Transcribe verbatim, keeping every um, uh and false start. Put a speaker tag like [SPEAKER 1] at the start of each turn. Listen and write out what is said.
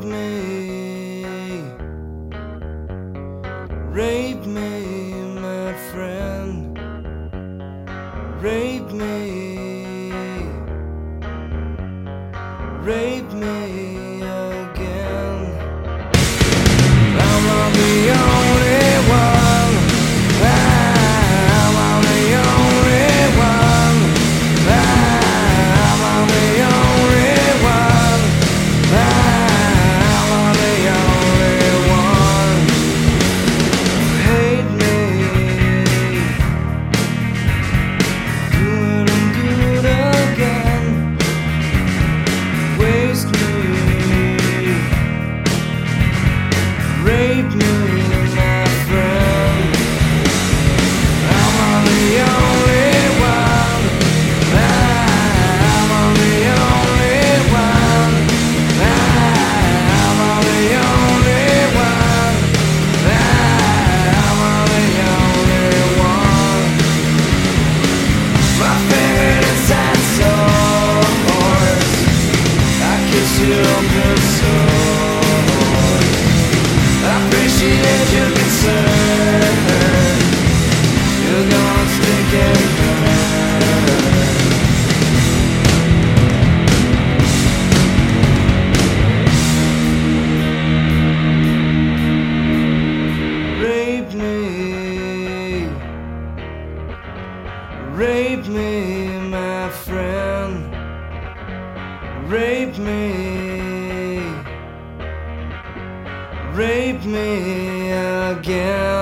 [SPEAKER 1] me, rape me, my friend, rape me, rape me again. I'm not the only one, I'm not the only one, I'm not the only one, I'm not the only one. Hate me, do it and do it again. Waste me, rape me, my friend. I'm on the only one, I'm on the only one, I'm on the only one, I'm on the only one. My favorite is that source, I kiss you good sword. I appreciate your concern, you're gonna stick and burn. Rape me, rape me, my friend, rape me, rape me again.